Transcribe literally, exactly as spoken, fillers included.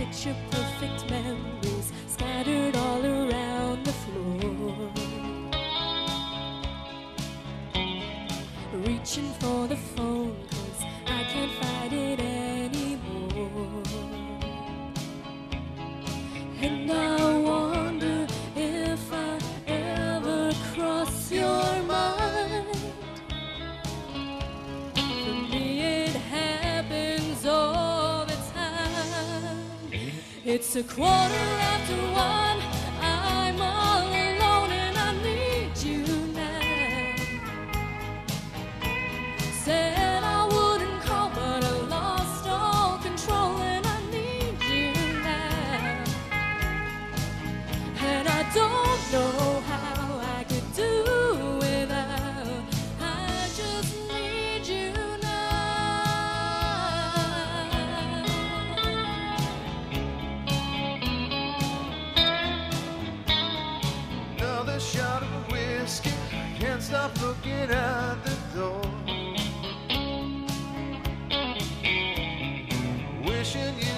picture perfect memories scattered all around the floor. Reaching for the phone 'cause I can't fight it anymore. And I wonder if I ever cross your mind. For me it happens all the time. It's a quarter after one, I'm all alone and I need you now. Said I wouldn't call but I lost all control and I need you now. And I don't know how I could do without. I just need you now. Another shot of whiskey, can't stop looking at the door. Wishing you